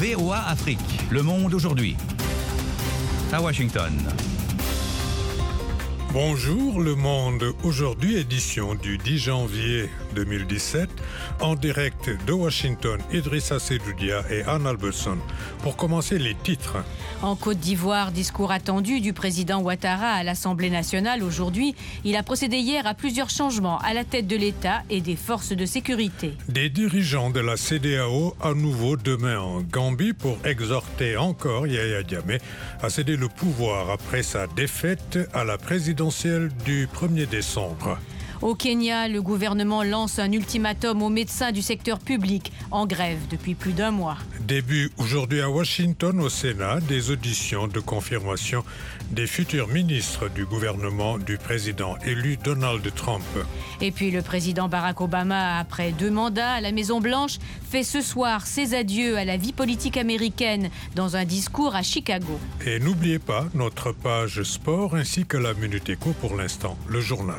VOA Afrique, le monde aujourd'hui. À Washington. Bonjour le monde, aujourd'hui édition du 10 janvier 2017, en direct de Washington, Idrissa Sedoudia et Anne Albertson. Pour commencer, les titres. En Côte d'Ivoire, discours attendu du président Ouattara à l'Assemblée nationale aujourd'hui. Il a procédé hier à plusieurs changements à la tête de l'État et des forces de sécurité. Des dirigeants de la CEDEAO à nouveau demain en Gambie pour exhorter encore Yaya Jammeh à céder le pouvoir après sa défaite à la présidentielle du 1er décembre. Au Kenya, le gouvernement lance un ultimatum aux médecins du secteur public en grève depuis plus d'un mois. Début aujourd'hui à Washington, au Sénat, des auditions de confirmation des futurs ministres du gouvernement du président élu Donald Trump. Et puis le président Barack Obama, après 2 mandats à la Maison-Blanche, fait ce soir ses adieux à la vie politique américaine dans un discours à Chicago. Et n'oubliez pas notre page sport ainsi que la Minute Éco pour l'instant, le journal.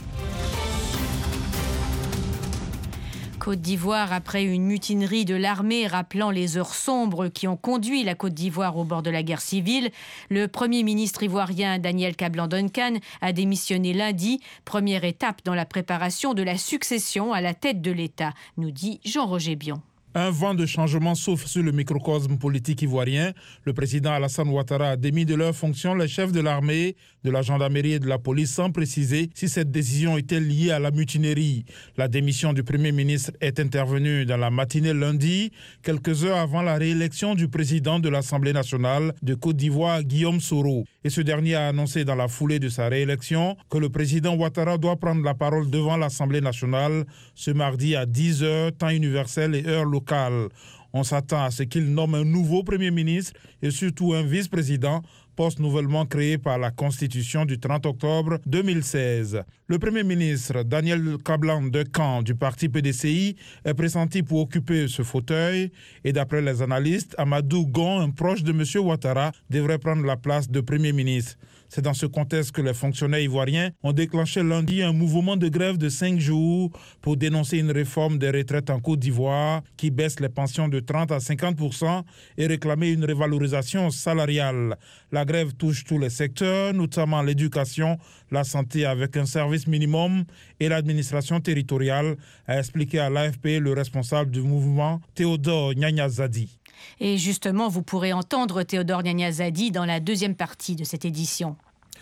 Côte d'Ivoire, après une mutinerie de l'armée rappelant les heures sombres qui ont conduit la Côte d'Ivoire au bord de la guerre civile, le Premier ministre ivoirien Daniel Kablan-Duncan a démissionné lundi, première étape dans la préparation de la succession à la tête de l'État, nous dit Jean-Roger Bion. Un vent de changement souffle sur le microcosme politique ivoirien. Le président Alassane Ouattara a démis de leurs fonctions les chefs de l'armée, de la gendarmerie et de la police sans préciser si cette décision était liée à la mutinerie. La démission du Premier ministre est intervenue dans la matinée lundi, quelques heures avant la réélection du président de l'Assemblée nationale de Côte d'Ivoire, Guillaume Soro. Et ce dernier a annoncé dans la foulée de sa réélection que le président Ouattara doit prendre la parole devant l'Assemblée nationale ce mardi à 10h, temps universel et heure locale. On s'attend à ce qu'il nomme un nouveau Premier ministre et surtout un vice-président, poste nouvellement créé par la Constitution du 30 octobre 2016. Le Premier ministre Daniel Kablan-Duncan du parti PDCI est pressenti pour occuper ce fauteuil et d'après les analystes, Amadou Gon, un proche de M. Ouattara, devrait prendre la place de Premier ministre. C'est dans ce contexte que les fonctionnaires ivoiriens ont déclenché lundi un mouvement de grève de 5 jours pour dénoncer une réforme des retraites en Côte d'Ivoire qui baisse les pensions de 30 à 50% et réclamer une revalorisation salariale. La grève touche tous les secteurs, notamment l'éducation, la santé avec un service minimum et l'administration territoriale, a expliqué à l'AFP le responsable du mouvement, Théodore Nyanyazadi. Et justement, vous pourrez entendre Théodore Nyanyazadi dans la deuxième partie de cette édition.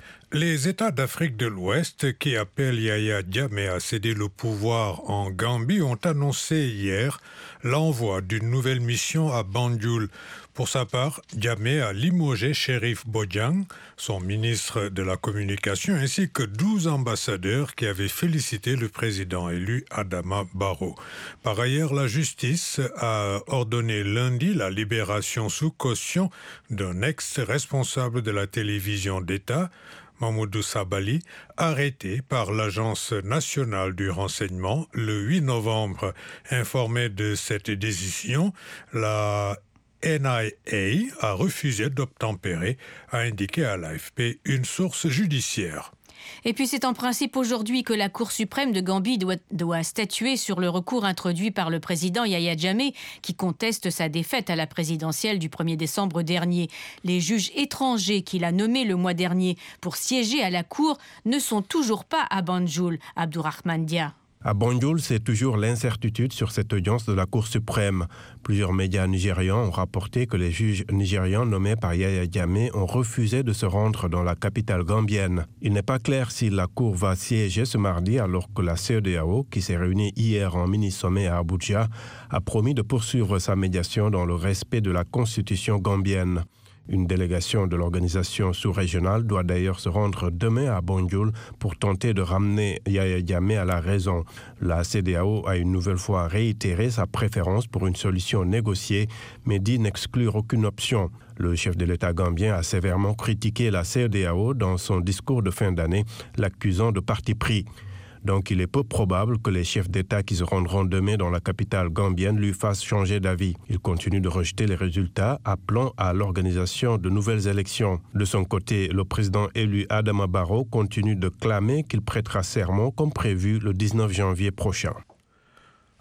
Les États d'Afrique de l'Ouest qui appellent Yaya Jammeh à céder le pouvoir en Gambie ont annoncé hier l'envoi d'une nouvelle mission à Banjul. Pour sa part, Jammeh a limogé Sheriff Bojang, son ministre de la Communication, ainsi que 12 ambassadeurs qui avaient félicité le président élu Adama Barrow. Par ailleurs, la justice a ordonné lundi la libération sous caution d'un ex-responsable de la télévision d'État, Mamoudou Sabali, arrêté par l'Agence nationale du renseignement le 8 novembre. Informé de cette décision, la NIA a refusé d'obtempérer, a indiqué à l'AFP une source judiciaire. Et puis c'est en principe aujourd'hui que la Cour suprême de Gambie doit statuer sur le recours introduit par le président Yaya Jammeh qui conteste sa défaite à la présidentielle du 1er décembre dernier. Les juges étrangers qu'il a nommés le mois dernier pour siéger à la Cour ne sont toujours pas à Banjul, Abdourahmane Dia. À Banjul, c'est toujours l'incertitude sur cette audience de la Cour suprême. Plusieurs médias nigérians ont rapporté que les juges nigérians nommés par Yaya Jammeh ont refusé de se rendre dans la capitale gambienne. Il n'est pas clair si la Cour va siéger ce mardi alors que la CEDEAO, qui s'est réunie hier en mini-sommet à Abuja, a promis de poursuivre sa médiation dans le respect de la Constitution gambienne. Une délégation de l'organisation sous-régionale doit d'ailleurs se rendre demain à Banjul pour tenter de ramener Yaya Jammeh à la raison. La CEDEAO a une nouvelle fois réitéré sa préférence pour une solution négociée, mais dit n'exclure aucune option. Le chef de l'État gambien a sévèrement critiqué la CEDEAO dans son discours de fin d'année, l'accusant de parti pris. Donc il est peu probable que les chefs d'État qui se rendront demain dans la capitale gambienne lui fassent changer d'avis. Il continue de rejeter les résultats, appelant à l'organisation de nouvelles élections. De son côté, le président élu Adama Barrow continue de clamer qu'il prêtera serment comme prévu le 19 janvier prochain.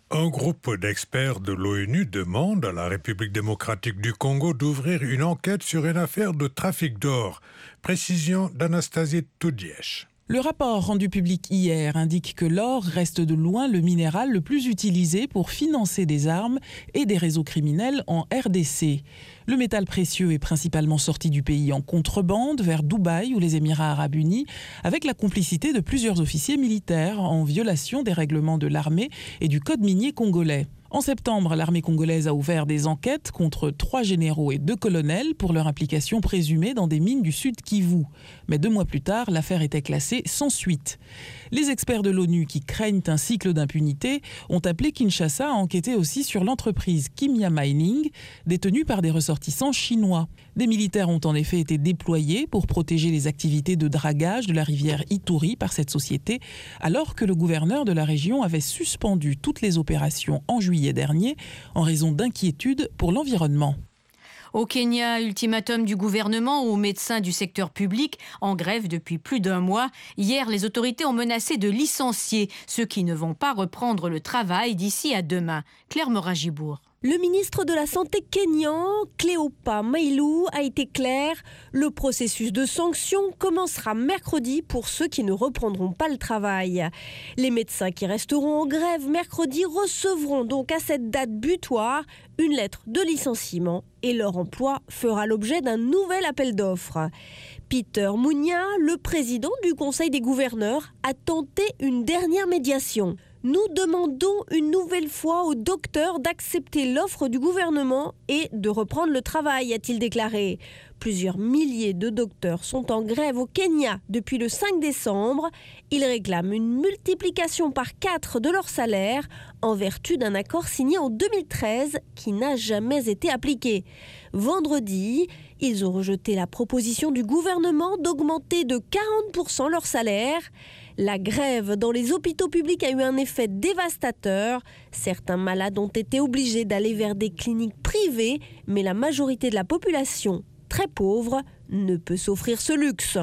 Un groupe d'experts de l'ONU demande à la République démocratique du Congo d'ouvrir une enquête sur une affaire de trafic d'or. Précision d'Anastasie Toudièche. Le rapport rendu public hier indique que l'or reste de loin le minéral le plus utilisé pour financer des armes et des réseaux criminels en RDC. Le métal précieux est principalement sorti du pays en contrebande vers Dubaï ou les Émirats arabes unis, avec la complicité de plusieurs officiers militaires en violation des règlements de l'armée et du code minier congolais. En septembre, l'armée congolaise a ouvert des enquêtes contre 3 généraux et 2 colonels pour leur implication présumée dans des mines du Sud Kivu. Mais 2 mois plus tard, l'affaire était classée sans suite. Les experts de l'ONU qui craignent un cycle d'impunité ont appelé Kinshasa à enquêter aussi sur l'entreprise Kimia Mining, détenue par des ressortissants chinois. Des militaires ont en effet été déployés pour protéger les activités de dragage de la rivière Ituri par cette société, alors que le gouverneur de la région avait suspendu toutes les opérations en juillet dernier en raison d'inquiétudes pour l'environnement. Au Kenya, ultimatum du gouvernement aux médecins du secteur public en grève depuis plus d'1 mois. Hier, les autorités ont menacé de licencier ceux qui ne vont pas reprendre le travail d'ici à demain. Claire Morin-Gibour. Le ministre de la Santé kényan, Cleopa Mailu, a été clair. Le processus de sanction commencera mercredi pour ceux qui ne reprendront pas le travail. Les médecins qui resteront en grève mercredi recevront donc à cette date butoir une lettre de licenciement et leur emploi fera l'objet d'un nouvel appel d'offres. Peter Munya, le président du Conseil des gouverneurs, a tenté une dernière médiation. Nous demandons une nouvelle fois aux docteurs d'accepter l'offre du gouvernement et de reprendre le travail, a-t-il déclaré. Plusieurs milliers de docteurs sont en grève au Kenya depuis le 5 décembre. Ils réclament une multiplication par 4 de leur salaire en vertu d'un accord signé en 2013 qui n'a jamais été appliqué. Vendredi, ils ont rejeté la proposition du gouvernement d'augmenter de 40% leur salaire. La grève dans les hôpitaux publics a eu un effet dévastateur. Certains malades ont été obligés d'aller vers des cliniques privées, mais la majorité de la population, très pauvre, ne peut s'offrir ce luxe.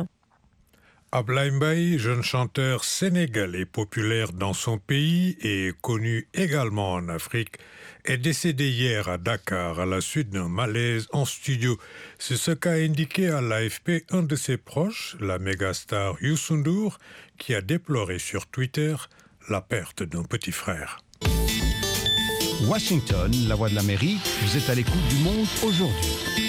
Ablaye Mbaye, jeune chanteur sénégalais populaire dans son pays et connu également en Afrique, est décédé hier à Dakar à la suite d'un malaise en studio. C'est ce qu'a indiqué à l'AFP un de ses proches, la mégastar Youssou N'Dour, qui a déploré sur Twitter la perte d'un petit frère. Washington, la voix de l'Amérique, vous êtes à l'écoute du Monde aujourd'hui.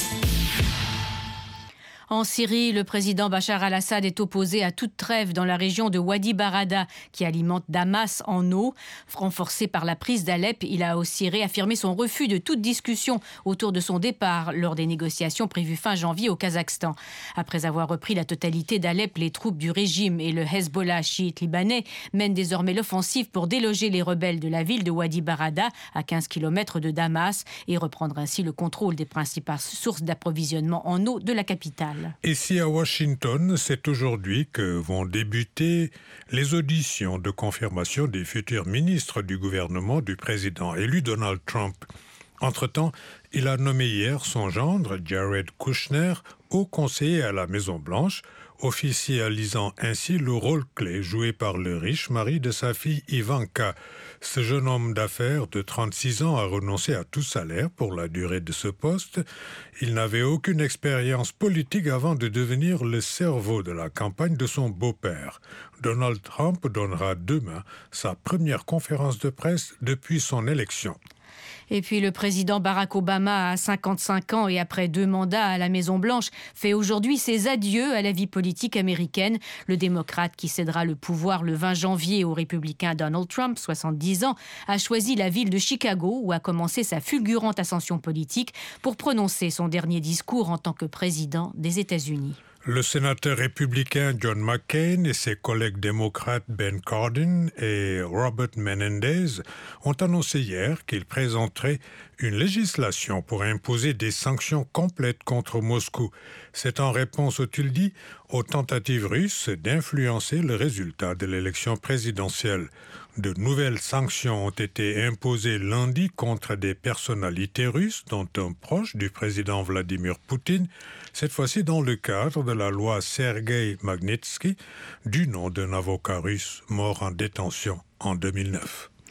En Syrie, le président Bachar al-Assad est opposé à toute trêve dans la région de Wadi Barada, qui alimente Damas en eau. Renforcé par la prise d'Alep, il a aussi réaffirmé son refus de toute discussion autour de son départ lors des négociations prévues fin janvier au Kazakhstan. Après avoir repris la totalité d'Alep, les troupes du régime et le Hezbollah chiite libanais mènent désormais l'offensive pour déloger les rebelles de la ville de Wadi Barada, à 15 km de Damas, et reprendre ainsi le contrôle des principales sources d'approvisionnement en eau de la capitale. Ici à Washington, c'est aujourd'hui que vont débuter les auditions de confirmation des futurs ministres du gouvernement du président élu Donald Trump. Entre-temps, il a nommé hier son gendre, Jared Kushner, haut conseiller à la Maison-Blanche, officialisant ainsi le rôle clé joué par le riche mari de sa fille Ivanka. Ce jeune homme d'affaires de 36 ans a renoncé à tout salaire pour la durée de ce poste. Il n'avait aucune expérience politique avant de devenir le cerveau de la campagne de son beau-père. Donald Trump donnera demain sa première conférence de presse depuis son élection. Et puis le président Barack Obama, à 55 ans et après 2 mandats à la Maison-Blanche, fait aujourd'hui ses adieux à la vie politique américaine. Le démocrate qui cédera le pouvoir le 20 janvier au républicain Donald Trump, 70 ans, a choisi la ville de Chicago où a commencé sa fulgurante ascension politique pour prononcer son dernier discours en tant que président des États-Unis. Le sénateur républicain John McCain et ses collègues démocrates Ben Cardin et Robert Menendez ont annoncé hier qu'ils présenteraient une législation pour imposer des sanctions complètes contre Moscou. C'est en réponse, ont-ils dit, aux tentatives russes d'influencer le résultat de l'élection présidentielle. De nouvelles sanctions ont été imposées lundi contre des personnalités russes, dont un proche du président Vladimir Poutine, cette fois-ci dans le cadre de la loi Sergei Magnitsky, du nom d'un avocat russe mort en détention en 2009.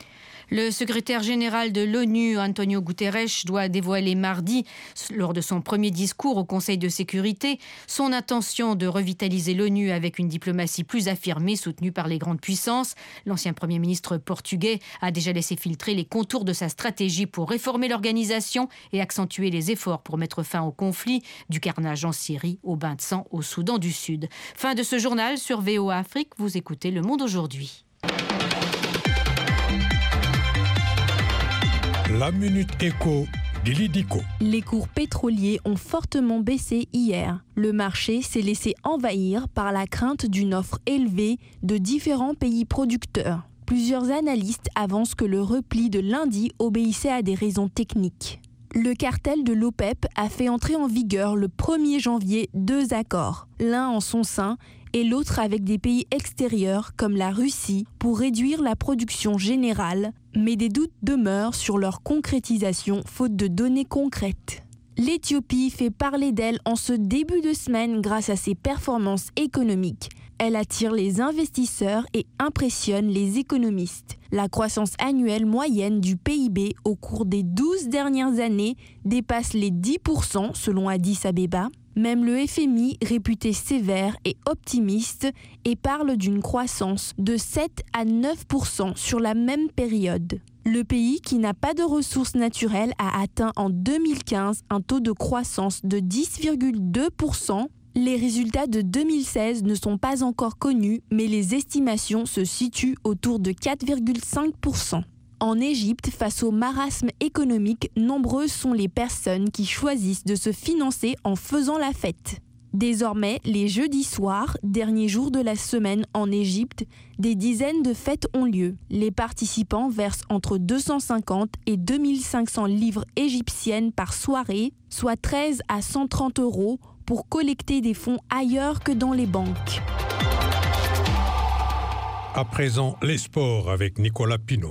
Le secrétaire général de l'ONU, Antonio Guterres, doit dévoiler mardi, lors de son premier discours au Conseil de sécurité, son intention de revitaliser l'ONU avec une diplomatie plus affirmée, soutenue par les grandes puissances. L'ancien Premier ministre portugais a déjà laissé filtrer les contours de sa stratégie pour réformer l'organisation et accentuer les efforts pour mettre fin au conflit, du carnage en Syrie au bain de sang au Soudan du Sud. Fin de ce journal sur VOA Afrique. Vous écoutez Le Monde aujourd'hui. La Minute Éco d'Ili Diko. Les cours pétroliers ont fortement baissé hier. Le marché s'est laissé envahir par la crainte d'une offre élevée de différents pays producteurs. Plusieurs analystes avancent que le repli de lundi obéissait à des raisons techniques. Le cartel de l'OPEP a fait entrer en vigueur le 1er janvier 2 accords, l'un en son sein et l'autre avec des pays extérieurs comme la Russie pour réduire la production générale, mais des doutes demeurent sur leur concrétisation faute de données concrètes. L'Éthiopie fait parler d'elle en ce début de semaine grâce à ses performances économiques. Elle attire les investisseurs et impressionne les économistes. La croissance annuelle moyenne du PIB au cours des 12 dernières années dépasse les 10% selon Addis Abeba. Même le FMI, réputé sévère et optimiste, et parle d'une croissance de 7 à 9% sur la même période. Le pays, qui n'a pas de ressources naturelles, a atteint en 2015 un taux de croissance de 10,2%. Les résultats de 2016 ne sont pas encore connus, mais les estimations se situent autour de 4,5%. En Égypte, face au marasme économique, nombreuses sont les personnes qui choisissent de se financer en faisant la fête. Désormais, les jeudis soirs, dernier jour de la semaine en Égypte, des dizaines de fêtes ont lieu. Les participants versent entre 250 et 2500 livres égyptiennes par soirée, soit 13 à 130 euros, pour collecter des fonds ailleurs que dans les banques. À présent, les sports avec Nicolas Pinault.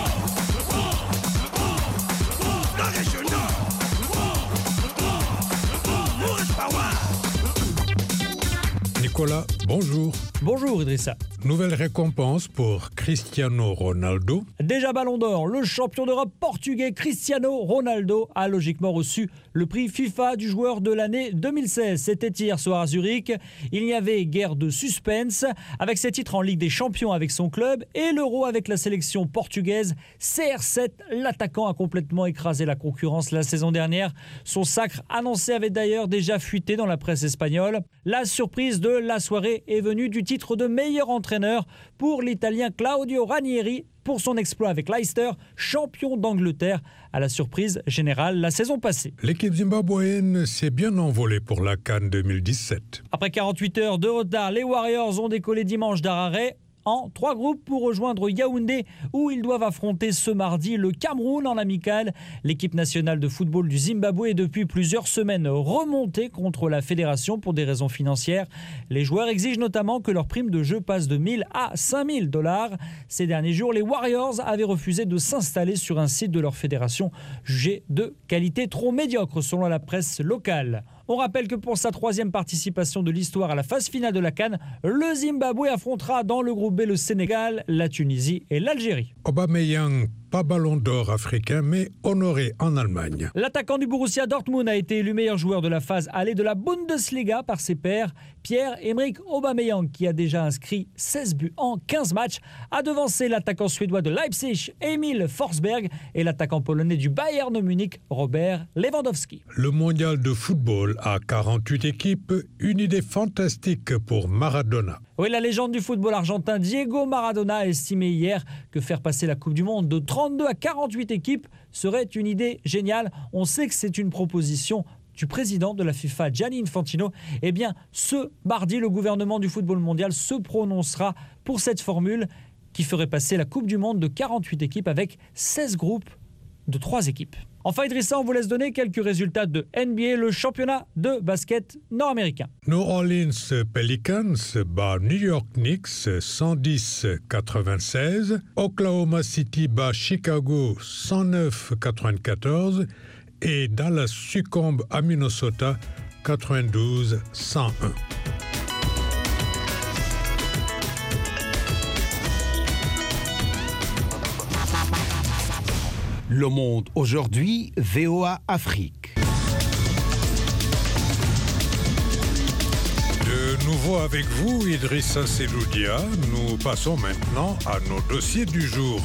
Nicolas, bonjour. Bonjour Idrissa. Nouvelle récompense pour Cristiano Ronaldo. Déjà Ballon d'Or, le champion d'Europe portugais Cristiano Ronaldo a logiquement reçu le prix FIFA du joueur de l'année 2016. C'était hier soir à Zurich. Il n'y avait guère de suspense. Avec ses titres en Ligue des Champions avec son club et l'Euro avec la sélection portugaise, CR7, l'attaquant a complètement écrasé la concurrence la saison dernière. Son sacre annoncé avait d'ailleurs déjà fuité dans la presse espagnole. La surprise de la soirée est venue du titre de meilleur entraîneur pour l'Italien Claudio Ranieri pour son exploit avec Leicester, champion d'Angleterre à la surprise générale la saison passée. L'équipe zimbabwéenne s'est bien envolée pour la CAN 2017. Après 48 heures de retard, les Warriors ont décollé dimanche d'Harare en 3 groupes pour rejoindre Yaoundé où ils doivent affronter ce mardi le Cameroun en amical. L'équipe nationale de football du Zimbabwe est depuis plusieurs semaines remontée contre la fédération pour des raisons financières. Les joueurs exigent notamment que leur prime de jeu passe de 1 000 à 5 000 $. Ces derniers jours, les Warriors avaient refusé de s'installer sur un site de leur fédération jugé de qualité trop médiocre selon la presse locale. On rappelle que pour sa 3e participation de l'histoire à la phase finale de la CAN, le Zimbabwe affrontera dans le groupe B le Sénégal, la Tunisie et l'Algérie. Aubameyang, pas ballon d'or africain, mais honoré en Allemagne. L'attaquant du Borussia Dortmund a été élu meilleur joueur de la phase allée de la Bundesliga par ses pairs. Pierre-Emerick Aubameyang, qui a déjà inscrit 16 buts en 15 matchs, a devancé l'attaquant suédois de Leipzig, Emil Forsberg, et l'attaquant polonais du Bayern Munich, Robert Lewandowski. Le mondial de football à 48 équipes, une idée fantastique pour Maradona. Oui, la légende du football argentin Diego Maradona a estimé hier que faire passer la Coupe du Monde de 32 à 48 équipes serait une idée géniale. On sait que c'est une proposition du président de la FIFA, Gianni Infantino. Eh bien, ce mardi, le gouvernement du football mondial se prononcera pour cette formule qui ferait passer la Coupe du Monde de 48 équipes avec 16 groupes de 3 équipes. Enfin, Idrissa, on vous laisse donner quelques résultats de NBA, le championnat de basket nord-américain. New Orleans Pelicans bat New York Knicks 110-96. Oklahoma City bat Chicago 109-94. Et Dallas succombe à Minnesota 92-101. Le Monde aujourd'hui, VOA Afrique. De nouveau avec vous, Idrissa Seloudia. Nous passons maintenant à nos dossiers du jour.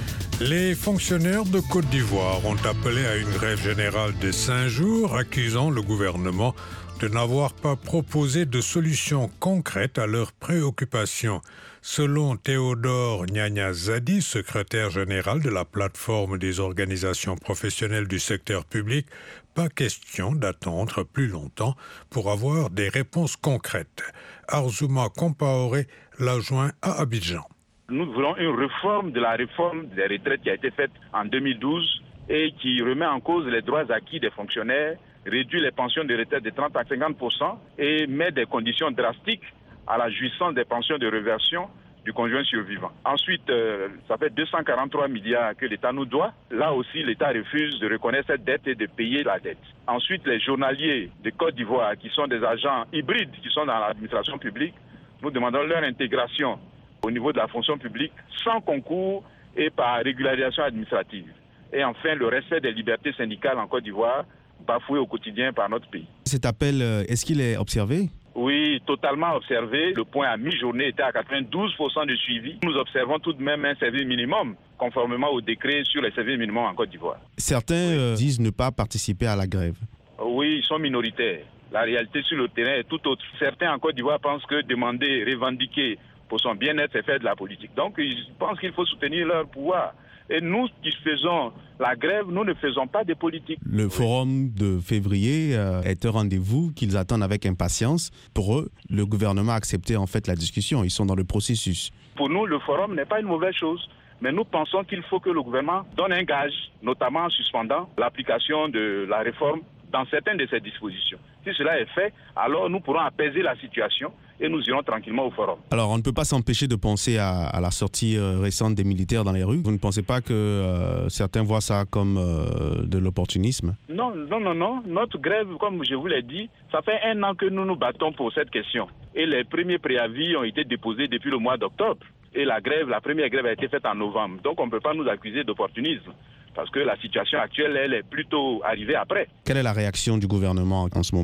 Les fonctionnaires de Côte d'Ivoire ont appelé à une grève générale de 5 jours, accusant le gouvernement de n'avoir pas proposé de solutions concrètes à leurs préoccupations. Selon Théodore Nyanya Zadi, secrétaire général de la plateforme des organisations professionnelles du secteur public, pas question d'attendre plus longtemps pour avoir des réponses concrètes. Arzouma Compaoré l'a joint à Abidjan. Nous voulons une réforme de la réforme des retraites qui a été faite en 2012 et qui remet en cause les droits acquis des fonctionnaires, réduit les pensions de retraite de 30 à 50% et met des conditions drastiques à la jouissance des pensions de réversion du conjoint survivant. Ensuite, ça fait 243 milliards que l'État nous doit. Là aussi, l'État refuse de reconnaître cette dette et de payer la dette. Ensuite, les journaliers de Côte d'Ivoire, qui sont des agents hybrides, qui sont dans l'administration publique, nous demandons leur intégration au niveau de la fonction publique sans concours et par régularisation administrative. Et enfin, le respect des libertés syndicales en Côte d'Ivoire, bafoué au quotidien par notre pays. Cet appel, est-ce qu'il est observé ? Oui, totalement observé. Le point à mi-journée était à 92% de suivi. Nous observons tout de même un service minimum, conformément au décret sur les services minimums en Côte d'Ivoire. Certains disent ne pas participer à la grève. Oui, ils sont minoritaires. La réalité sur le terrain est tout autre. Certains en Côte d'Ivoire pensent que demander, revendiquer pour son bien-être, c'est faire de la politique. Donc, ils pensent qu'il faut soutenir leur pouvoir. Et nous qui faisons la grève, nous ne faisons pas de politique. Le forum de février est un rendez-vous qu'ils attendent avec impatience. Pour eux, le gouvernement a accepté en fait la discussion. Ils sont dans le processus. Pour nous, le forum n'est pas une mauvaise chose. Mais nous pensons qu'il faut que le gouvernement donne un gage, notamment en suspendant l'application de la réforme dans certaines de ses dispositions. Si cela est fait, alors nous pourrons apaiser la situation et nous irons tranquillement au forum. Alors, on ne peut pas s'empêcher de penser à la sortie récente des militaires dans les rues. Vous ne pensez pas que certains voient ça comme de l'opportunisme ? Non. Notre grève, comme je vous l'ai dit, ça fait 1 an que nous nous battons pour cette question. Et les premiers préavis ont été déposés depuis le mois d'octobre. Et la première grève a été faite en novembre. Donc, on ne peut pas nous accuser d'opportunisme. Parce que la situation actuelle, elle est plutôt arrivée après. Quelle est la réaction du gouvernement en ce moment ?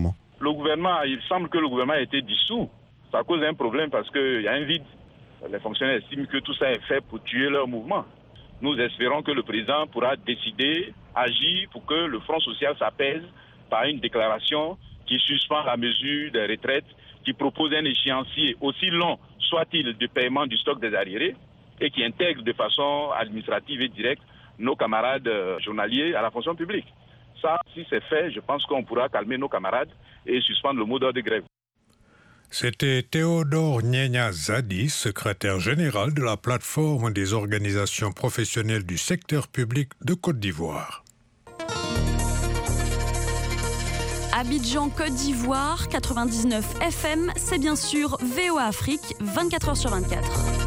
Il semble que le gouvernement a été dissous. Ça cause un problème parce qu'il y a un vide. Les fonctionnaires estiment que tout ça est fait pour tuer leur mouvement. Nous espérons que le président pourra décider, agir pour que le Front social s'apaise par une déclaration qui suspend la mesure des retraites, qui propose un échéancier aussi long soit-il de paiement du stock des arriérés et qui intègre de façon administrative et directe nos camarades journaliers à la fonction publique. Ça, si c'est fait, je pense qu'on pourra calmer nos camarades et suspendre le mot d'ordre de grève. C'était Théodore Nyanya Zadi, secrétaire général de la plateforme des organisations professionnelles du secteur public de Côte d'Ivoire. Abidjan, Côte d'Ivoire, 99 FM, c'est bien sûr VOA Afrique, 24h/24.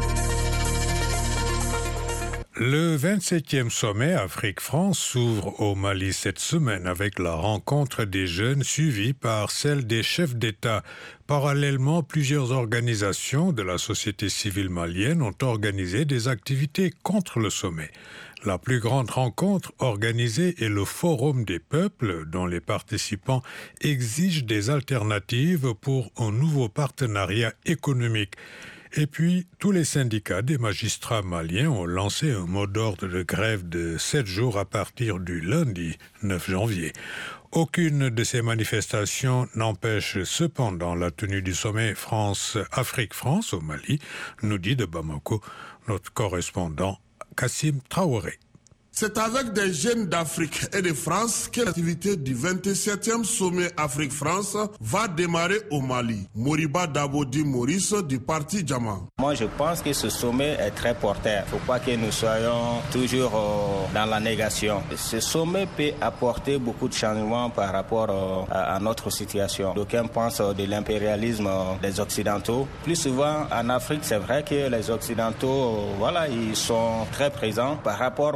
Le 27e sommet Afrique-France s'ouvre au Mali cette semaine avec la rencontre des jeunes suivie par celle des chefs d'État. Parallèlement, plusieurs organisations de la société civile malienne ont organisé des activités contre le sommet. La plus grande rencontre organisée est le Forum des peuples, dont les participants exigent des alternatives pour un nouveau partenariat économique. Et puis, tous les syndicats des magistrats maliens ont lancé un mot d'ordre de grève de 7 jours à partir du lundi 9 janvier. Aucune de ces manifestations n'empêche cependant la tenue du sommet Afrique-France au Mali, nous dit de Bamako notre correspondant Kassim Traoré. C'est avec des jeunes d'Afrique et de France que l'activité du 27e sommet Afrique-France va démarrer au Mali. Moriba Dabodi Maurice du parti Djama. Moi, je pense que ce sommet est très porteur. Il ne faut pas que nous soyons toujours dans la négation. Ce sommet peut apporter beaucoup de changements par rapport à notre situation. D'aucuns pensent de l'impérialisme des Occidentaux. Plus souvent, en Afrique, c'est vrai que les Occidentaux, ils sont très présents par rapport même à nos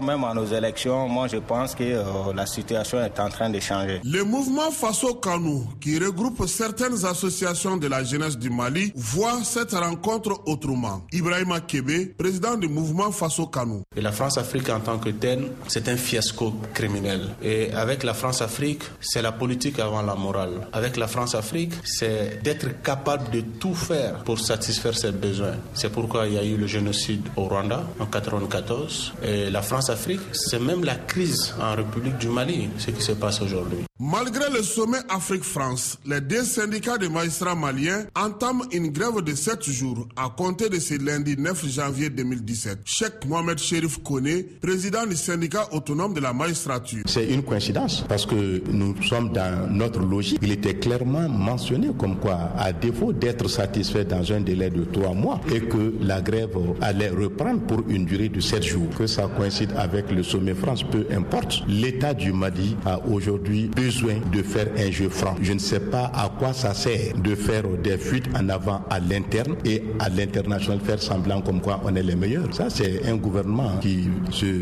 élections, moi je pense que la situation est en train de changer. Le mouvement Faso Kanou, qui regroupe certaines associations de la jeunesse du Mali, voit cette rencontre autrement. Ibrahima Kébé, président du mouvement Faso Kanou. Et la France-Afrique en tant que telle, c'est un fiasco criminel. Et avec la France-Afrique, c'est la politique avant la morale. Avec la France-Afrique, c'est d'être capable de tout faire pour satisfaire ses besoins. C'est pourquoi il y a eu le génocide au Rwanda en 1994. Et la France-Afrique, c'est même la crise en République du Mali, ce qui se passe aujourd'hui. Malgré le sommet Afrique-France, les 2 syndicats de magistrats maliens entament une grève de 7 jours à compter de ce lundi 9 janvier 2017. Cheikh Mohamed Chérif Koné, président du syndicat autonome de la magistrature. C'est une coïncidence parce que nous sommes dans notre logique. Il était clairement mentionné comme quoi, à défaut d'être satisfait dans un délai de 3 mois et que la grève allait reprendre pour une durée de 7 jours, que ça coïncide avec le sommet France, peu importe. L'État du Mali a aujourd'hui besoin de faire un jeu franc. Je ne sais pas à quoi ça sert de faire des fuites en avant à l'interne et à l'international faire semblant comme quoi on est les meilleurs. Ça, c'est un gouvernement qui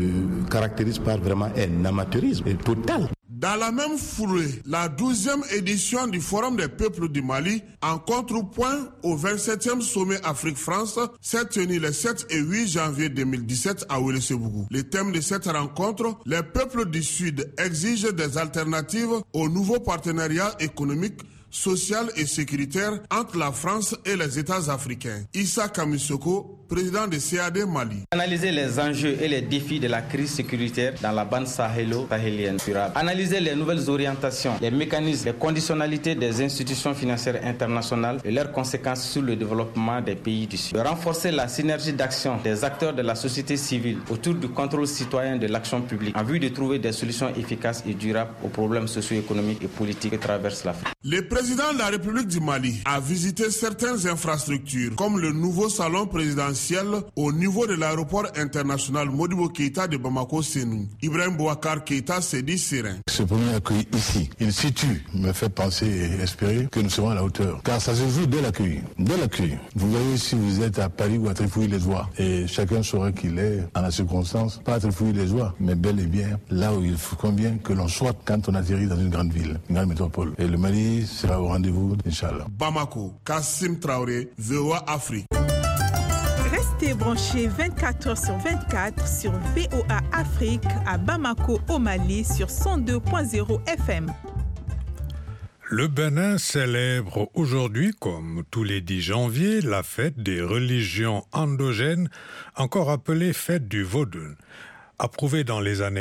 se caractérise par vraiment un amateurisme total. Dans la même foulée, la 12e édition du Forum des peuples du Mali, en contrepoint au 27e sommet Afrique-France, s'est tenue les 7 et 8 janvier 2017 à Ouéléssébougou. Le thème de cette rencontre, les peuples du Sud exigent des alternatives au nouveau partenariat économique, social et sécuritaire entre la France et les États africains. Issa Kamisoko, président de CAD Mali. Analyser les enjeux et les défis de la crise sécuritaire dans la bande sahélo-sahélienne durable. Analyser les nouvelles orientations, les mécanismes, les conditionnalités des institutions financières internationales et leurs conséquences sur le développement des pays du Sud. Renforcer la synergie d'action des acteurs de la société civile autour du contrôle citoyen de l'action publique en vue de trouver des solutions efficaces et durables aux problèmes socio-économiques et politiques qui traversent l'Afrique. Le président de la République du Mali a visité certaines infrastructures comme le nouveau salon présidentiel au niveau de l'aéroport international Modibo Keïta de Bamako-Sénou. Ibrahim Bouakar Keïta s'est dit serein. Ce premier accueil ici, in situ, me fait penser et espérer que nous serons à la hauteur. Car ça se joue dès l'accueil. Dès l'accueil. Vous voyez si vous êtes à Paris ou à Trifouille-les-Oies. Et chacun saura qu'il est en la circonstance, pas à Trifouille-les-Oies, mais bel et bien là où il faut combien que l'on soit quand on atterrit dans une grande ville, une grande métropole. Et le Mali sera au rendez-vous, Inch'Allah. Bamako, Kassim Traoré, VOA Afrique. Restez branchés 24h/24 sur VOA Afrique à Bamako au Mali sur 102.0 FM. Le Bénin célèbre aujourd'hui, comme tous les 10 janvier, la fête des religions endogènes, encore appelée fête du Vodun. Approuvée dans les années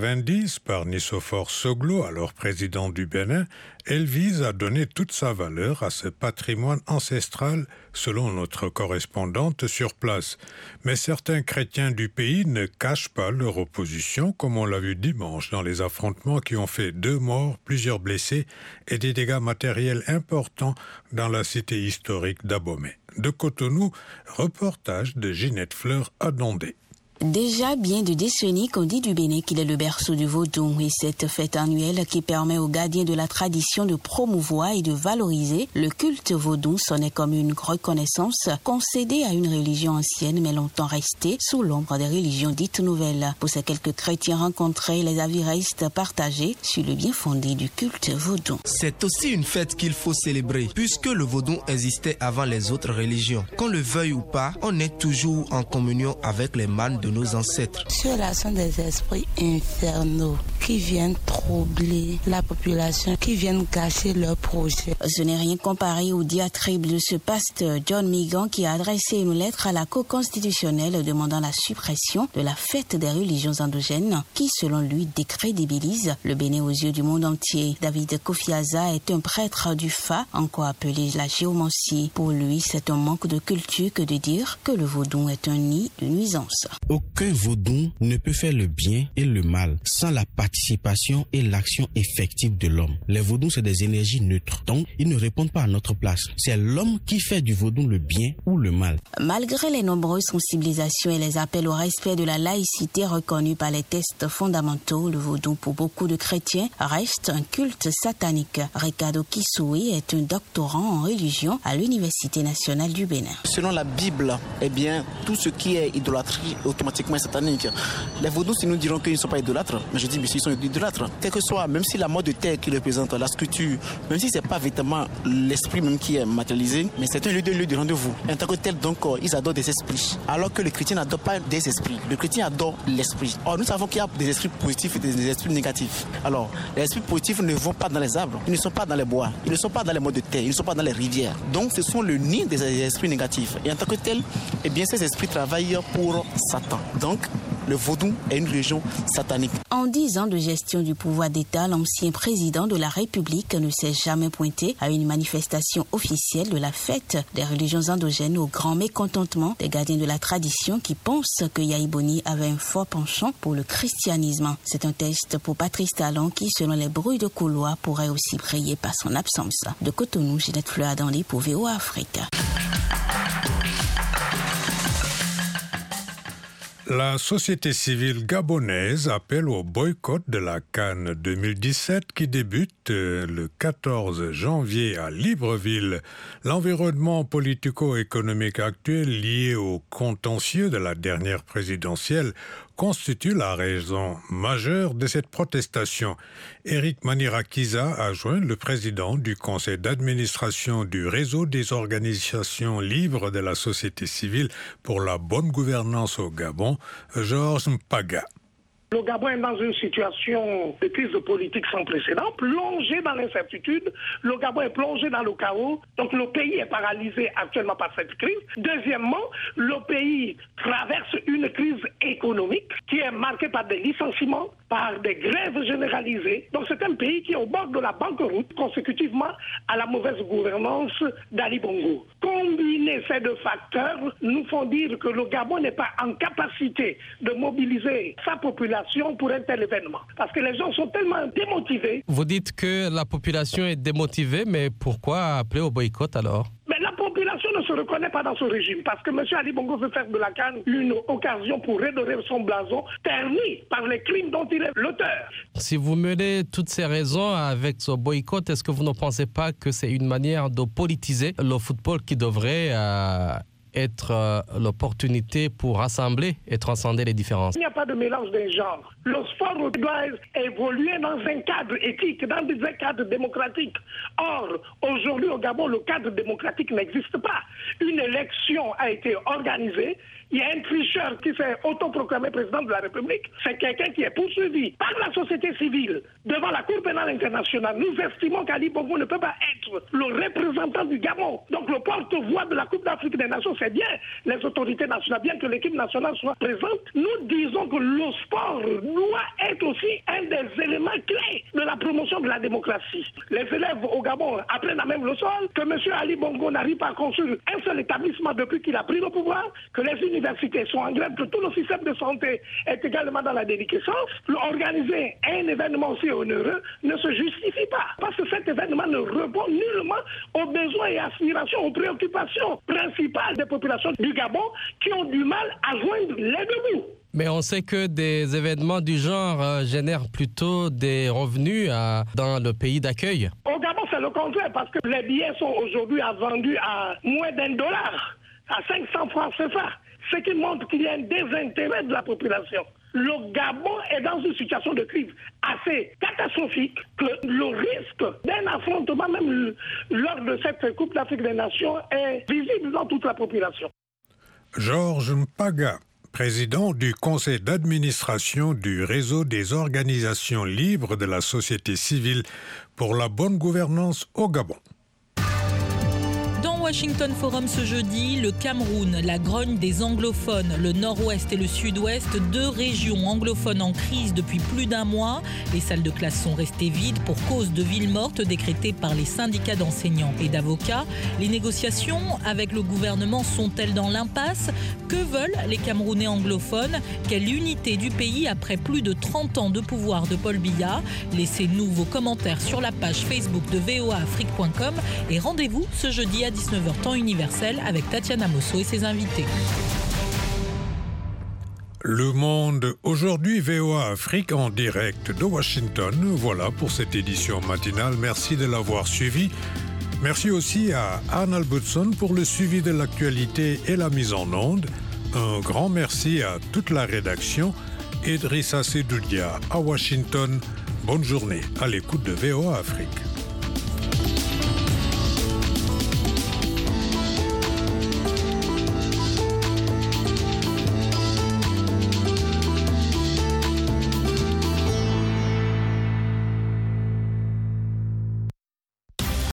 90 par Nissophore Soglo, alors président du Bénin, elle vise à donner toute sa valeur à ce patrimoine ancestral, selon notre correspondante sur place. Mais certains chrétiens du pays ne cachent pas leur opposition, comme on l'a vu dimanche dans les affrontements qui ont fait 2 morts, plusieurs blessés et des dégâts matériels importants dans la cité historique d'Abomey. De Cotonou, reportage de Ginette Fleur à Dondé. Déjà bien de décennies qu'on dit du Bénin qu'il est le berceau du vaudou et cette fête annuelle qui permet aux gardiens de la tradition de promouvoir et de valoriser le culte vaudou sonnait comme une reconnaissance concédée à une religion ancienne mais longtemps restée sous l'ombre des religions dites nouvelles. Pour ces quelques chrétiens rencontrés, les avis restent partagés sur le bien fondé du culte vaudou. C'est aussi une fête qu'il faut célébrer puisque le vaudou existait avant les autres religions. Qu'on le veuille ou pas, on est toujours en communion avec les mânes de nos ancêtres. Ceux-là sont des esprits infernaux qui viennent troubler la population, qui viennent gâcher leurs projets. Ce n'est rien comparé aux diatribes de ce pasteur John Migan qui a adressé une lettre à la Cour constitutionnelle demandant la suppression de la fête des religions endogènes qui, selon lui, décrédibilise le Bénin aux yeux du monde entier. David Kofiaza est un prêtre du Fa, encore appelé la géomancie. Pour lui, c'est un manque de culture que de dire que le vaudou est un nid de nuisance. Aucun vaudou ne peut faire le bien et le mal sans la participation et l'action effective de l'homme. Les vaudous, c'est des énergies neutres, donc ils ne répondent pas à notre place. C'est l'homme qui fait du vaudou le bien ou le mal. Malgré les nombreuses sensibilisations et les appels au respect de la laïcité reconnus par les textes fondamentaux, le vaudou pour beaucoup de chrétiens reste un culte satanique. Ricardo Kissoui est un doctorant en religion à l'Université nationale du Bénin. Selon la Bible, tout ce qui est idolâtrie automatiquement automatiquement satanique. Les vaudous, si nous dirons qu'ils ne sont pas idolâtres, mais je dis, mais s'ils sont idolâtres, quel que soit, même si la mode de terre qui représente la sculpture, même si c'est pas véritablement l'esprit même qui est matérialisé, mais c'est un lieu de rendez-vous. En tant que tel, donc, ils adorent des esprits. Alors que les chrétiens n'adorent pas des esprits. Le chrétien adore l'esprit. Or, nous savons qu'il y a des esprits positifs et des esprits négatifs. Alors, les esprits positifs ne vont pas dans les arbres, ils ne sont pas dans les bois, ils ne sont pas dans les modes de terre, ils ne sont pas dans les rivières. Donc, ce sont le nid des esprits négatifs. Et en tant que tel, eh bien, ces esprits travaillent pour Satan. Donc, le vaudou est une religion satanique. En 10 ans de gestion du pouvoir d'État, l'ancien président de la République ne s'est jamais pointé à une manifestation officielle de la fête des religions endogènes au grand mécontentement des gardiens de la tradition qui pensent que Yayi Boni avait un fort penchant pour le christianisme. C'est un test pour Patrice Talon qui, selon les bruits de couloir, pourrait aussi briller par son absence. De Cotonou, Ginette Fleur-Danley pour VOA Afrique. La société civile gabonaise appelle au boycott de la CAN 2017 qui débute le 14 janvier à Libreville. L'environnement politico-économique actuel lié au contentieux de la dernière présidentielle constitue la raison majeure de cette protestation. Éric Manirakiza a joint le président du conseil d'administration du réseau des organisations libres de la société civile pour la bonne gouvernance au Gabon, Georges Mpaga. Le Gabon est dans une situation de crise politique sans précédent, plongé dans l'incertitude. Le Gabon est plongé dans le chaos. Donc le pays est paralysé actuellement par cette crise. Deuxièmement, le pays traverse une crise économique qui est marquée par des licenciements, par des grèves généralisées. Donc c'est un pays qui est au bord de la banqueroute consécutivement à la mauvaise gouvernance d'Ali Bongo. Combiner ces deux facteurs nous font dire que le Gabon n'est pas en capacité de mobiliser sa population pour un tel événement. Parce que les gens sont tellement démotivés. Vous dites que la population est démotivée, mais pourquoi appeler au boycott alors ? Mais la population ne se reconnaît pas dans ce régime parce que M. Ali Bongo veut faire de la CAN une occasion pour redorer son blason terni par les crimes dont il est l'auteur. Si vous menez toutes ces raisons avec ce boycott, est-ce que vous ne pensez pas que c'est une manière de politiser le football qui devrait être l'opportunité pour rassembler et transcender les différences? Il n'y a pas de mélange des genres. Le sport doit évoluer dans un cadre éthique, dans un cadre démocratique. Or, aujourd'hui au Gabon, le cadre démocratique n'existe pas. Une élection a été organisée. Il y a un tricheur qui s'est autoproclamé président de la République. C'est quelqu'un qui est poursuivi par la société civile devant la Cour pénale internationale. Nous estimons qu'Ali Bongo ne peut pas être le représentant du Gabon. Donc le porte-voix de la Coupe d'Afrique des Nations, c'est bien les autorités nationales, bien que l'équipe nationale soit présente. Nous disons que le sport doit être aussi un des éléments clés de la promotion de la démocratie. Les élèves au Gabon apprennent à même le sol, que M. Ali Bongo n'arrive pas à construire un seul établissement depuis qu'il a pris le pouvoir, que les universités sont en grève, que tout le système de santé est également dans la déliquescence. Organiser un événement aussi onéreux ne se justifie pas, parce que cet événement ne répond nullement aux besoins et aspirations, aux préoccupations principales des populations du Gabon qui ont du mal à joindre les deux bouts. Mais on sait que des événements du genre génèrent plutôt des revenus dans le pays d'accueil. Au Gabon, c'est le contraire, parce que les billets sont aujourd'hui vendus à moins $1, à 500 francs CFA. Ce qui montre qu'il y a un désintérêt de la population. Le Gabon est dans une situation de crise assez catastrophique que le risque d'un affrontement même lors de cette Coupe d'Afrique des Nations est visible dans toute la population. Georges Mpaga, président du conseil d'administration du réseau des organisations libres de la société civile pour la bonne gouvernance au Gabon. Washington Forum ce jeudi, le Cameroun, la grogne des anglophones, le nord-ouest et le sud-ouest, deux régions anglophones en crise depuis plus d'un mois. Les salles de classe sont restées vides pour cause de ville morte décrétée par les syndicats d'enseignants et d'avocats. Les négociations avec le gouvernement sont-elles dans l'impasse? Que veulent les Camerounais anglophones? Quelle unité du pays après plus de 30 ans de pouvoir de Paul Biya? Laissez-nous vos commentaires sur la page Facebook de voaafrique.com et rendez-vous ce jeudi à 19h temps universel avec Tatiana Mosso et ses invités. Le Monde aujourd'hui, VOA Afrique en direct de Washington. Voilà pour cette édition matinale. Merci de l'avoir suivi. Merci aussi à Anne Albertson pour le suivi de l'actualité et la mise en onde. Un grand merci à toute la rédaction. Idrissa Sedoudia à Washington. Bonne journée à l'écoute de VOA Afrique.